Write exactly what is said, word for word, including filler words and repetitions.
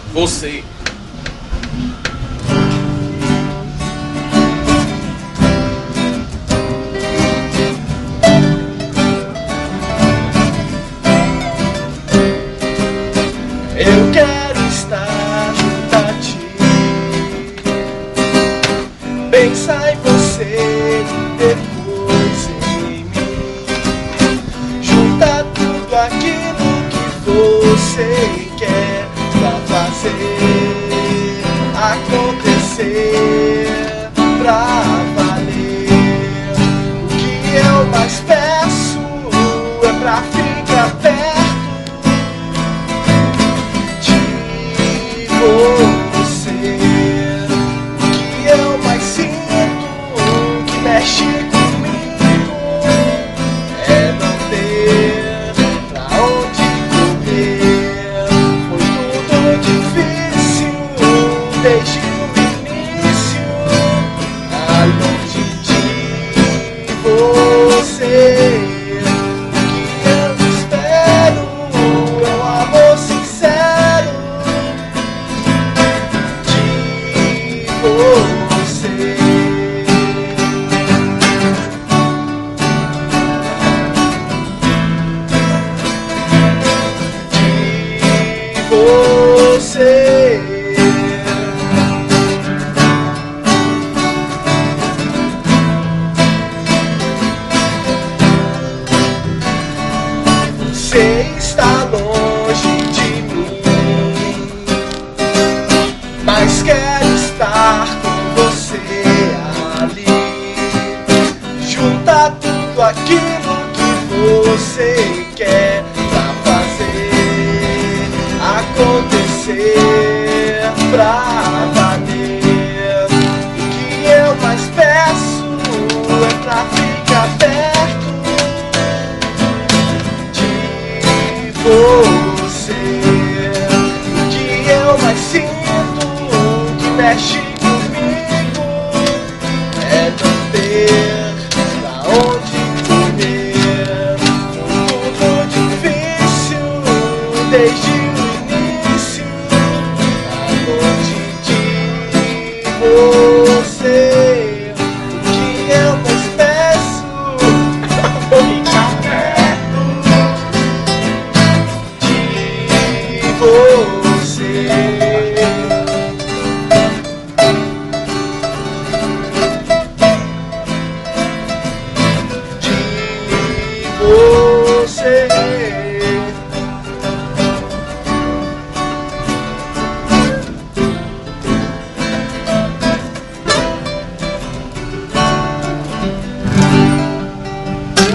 Você. Eu quero estar junto a ti. Pensar em você, depois em mim. Juntar tudo aquilo que você quer pra fazer acontecer, pra valer. O que eu mais peço é pra ficar perto você. O que eu mais sinto, que mexe comigo, é não ter pra onde correr. Foi tudo difícil desde o início, a longe de você. O que eu espero é um amor sincero você. De você. Você está longe de mim, mas quero estar com você ali. Juntar tudo aquilo que você quer pra fazer acontecer, pra valer. O que eu mais peço é pra ficar perto de você. O que eu mais sinto, que mexe comigo, é não ter pra onde correr. Tudo difícil desde o início, a longe de você. O que eu mais peço é ficar perto de você.